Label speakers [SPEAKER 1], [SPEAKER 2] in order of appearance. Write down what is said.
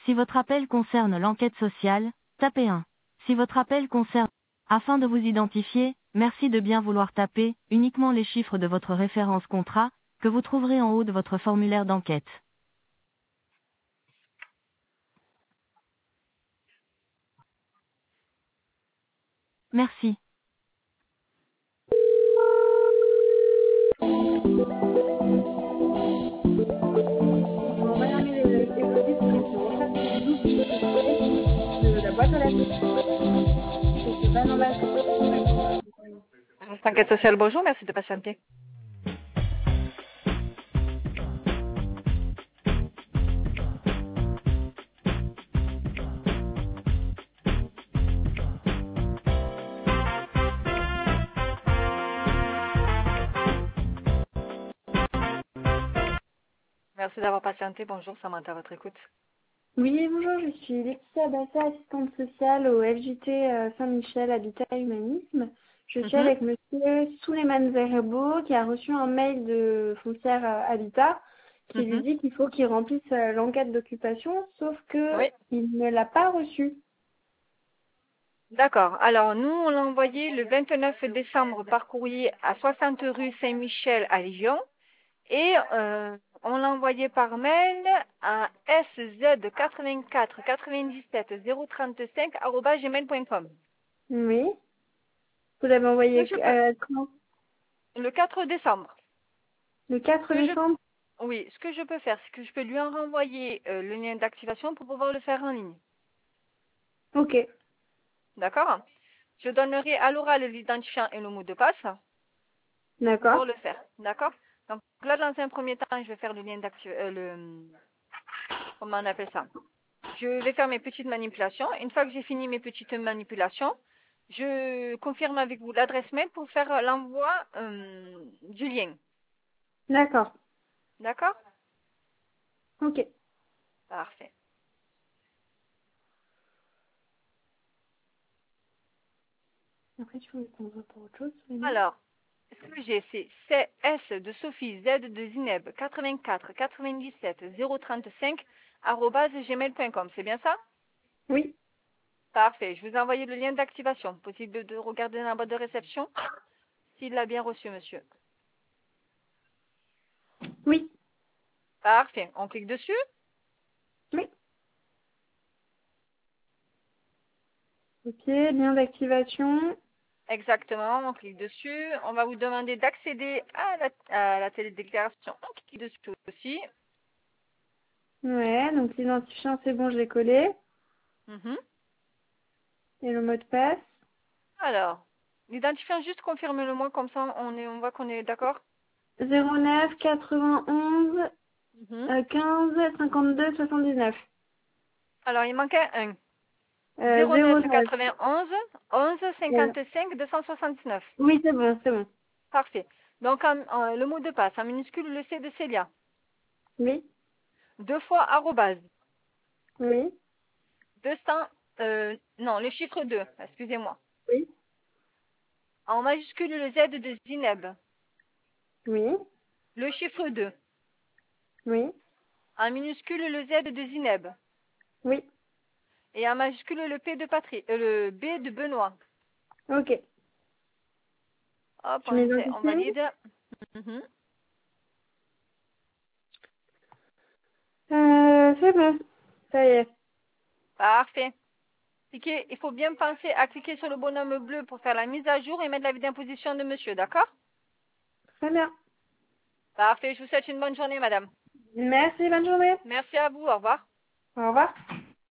[SPEAKER 1] Si votre appel concerne l'enquête sociale, tapez 1. Si votre appel concerne... Afin de vous identifier, merci de bien vouloir taper uniquement les chiffres de votre référence contrat, que vous trouverez en haut de votre formulaire d'enquête. Merci.
[SPEAKER 2] On va regarder les produits pour les refaire des doubles de la boîte à lettres. C'est pas normal.
[SPEAKER 3] Enquête sociale, bonjour, merci de patienter. Merci d'avoir patienté, bonjour, Samantha, à votre écoute.
[SPEAKER 2] Oui, bonjour, je suis Laetitia Bassa, assistante sociale au FJT Saint-Michel Habitat et Humanisme. Je suis avec monsieur Souleymane Zerbo qui a reçu un mail de Foncière Habitat qui lui dit qu'il faut qu'il remplisse l'enquête d'occupation, sauf que il ne l'a pas reçu.
[SPEAKER 3] D'accord, alors nous on l'a envoyé le 29 décembre par courrier à 60 rue Saint-Michel à Lyon et on l'a envoyé par mail à sz84 97 035 @gmail.com.
[SPEAKER 2] Oui. Vous l'avez envoyé quand?
[SPEAKER 3] Le 4 décembre.
[SPEAKER 2] Le 4 décembre?
[SPEAKER 3] Oui, ce que je peux faire, c'est que je peux lui en renvoyer le lien d'activation pour pouvoir le faire en ligne.
[SPEAKER 2] Ok.
[SPEAKER 3] D'accord? Je donnerai à l'oral l'identifiant et le mot de passe.
[SPEAKER 2] D'accord.
[SPEAKER 3] Pour le faire. D'accord? Donc là, dans un premier temps, je vais faire le lien d'activation. Comment on appelle ça? Je vais faire mes petites manipulations. Une fois que j'ai fini mes petites manipulations, je confirme avec vous l'adresse mail pour faire l'envoi du lien.
[SPEAKER 2] D'accord.
[SPEAKER 3] D'accord?
[SPEAKER 2] Ok.
[SPEAKER 3] Parfait.
[SPEAKER 2] Après, tu veux qu'on voit pour autre chose?
[SPEAKER 3] Alors, ce que j'ai, c'est S de Sophie, Z de Zineb, 84 97 035 @gmail.com. C'est bien ça?
[SPEAKER 2] Oui.
[SPEAKER 3] Parfait. Je vous ai envoyé le lien d'activation. Possible de regarder dans la boîte de réception s'il l'a bien reçu, monsieur.
[SPEAKER 2] Oui.
[SPEAKER 3] Parfait. On clique dessus?
[SPEAKER 2] Oui. Ok, lien d'activation.
[SPEAKER 3] Exactement. On clique dessus. On va vous demander d'accéder à la télédéclaration. On clique dessus aussi.
[SPEAKER 2] Ouais, donc l'identifiant, c'est bon, je l'ai collé. Et le mot de passe?
[SPEAKER 3] Alors, l'identifiant, juste confirme-le-moi, comme ça on voit qu'on est d'accord.
[SPEAKER 2] 09 91 15 52 79.
[SPEAKER 3] Alors, il manquait un. 09
[SPEAKER 2] 09.
[SPEAKER 3] 91 11 55 279.
[SPEAKER 2] Oui, c'est bon, c'est bon.
[SPEAKER 3] Parfait. Donc, le mot de passe, en minuscule, le C de Célia.
[SPEAKER 2] Oui.
[SPEAKER 3] 2 fois arrobase.
[SPEAKER 2] Oui.
[SPEAKER 3] 200, non, le chiffre 2, excusez-moi.
[SPEAKER 2] Oui.
[SPEAKER 3] En majuscule, le Z de Zineb.
[SPEAKER 2] Oui.
[SPEAKER 3] Le chiffre 2.
[SPEAKER 2] Oui.
[SPEAKER 3] En minuscule, le Z de Zineb.
[SPEAKER 2] Oui.
[SPEAKER 3] Et en majuscule, le P de Patrick, le B de Benoît.
[SPEAKER 2] Ok.
[SPEAKER 3] Hop,
[SPEAKER 2] Je
[SPEAKER 3] on
[SPEAKER 2] m'identifie.
[SPEAKER 3] valide.
[SPEAKER 2] C'est bon. Ça y est.
[SPEAKER 3] Parfait. Il faut bien penser à cliquer sur le bonhomme bleu pour faire la mise à jour et mettre la d'imposition de monsieur, d'accord?
[SPEAKER 2] Très bien.
[SPEAKER 3] Parfait, je vous souhaite une bonne journée, madame.
[SPEAKER 2] Merci, bonne journée.
[SPEAKER 3] Merci à vous, au revoir.
[SPEAKER 2] Au revoir.